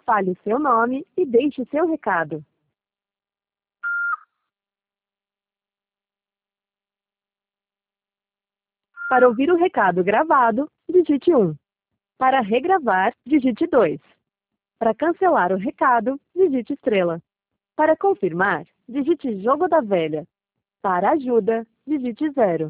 Fale seu nome e deixe seu recado. Para ouvir o recado gravado, digite 1. Para regravar, digite 2. Para cancelar o recado, digite estrela. Para confirmar, digite jogo da velha. Para ajuda, digite 0.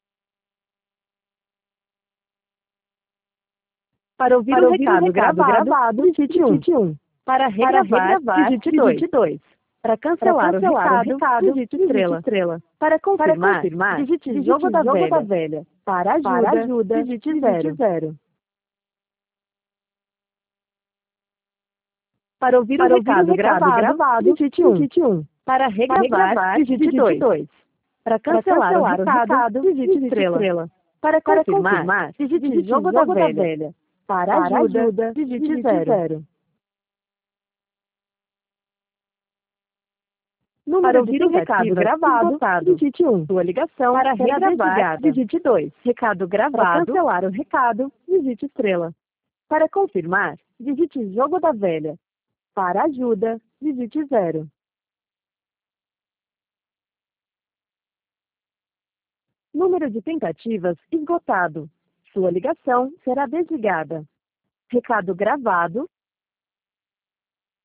Para ouvir o recado gravado, digite 1. Para regravar, digite 2. Para cancelar o recado, digite estrela. Para confirmar, digite jogo da velha. Para ajuda, digite 0. Para ouvir o recado gravado, digite 1. Para regravar, digite 2. Para cancelar o recado, digite estrela. Para confirmar, digite jogo da velha. Para ajuda, digite 0. Para ouvir o recado gravado, digite 1. Sua ligação para regravar, digite 2. Recado gravado. Para cancelar o recado, digite estrela. Para confirmar, digite jogo da velha. Para ajuda, digite 0. Número de tentativas esgotado. Sua ligação será desligada. Recado gravado,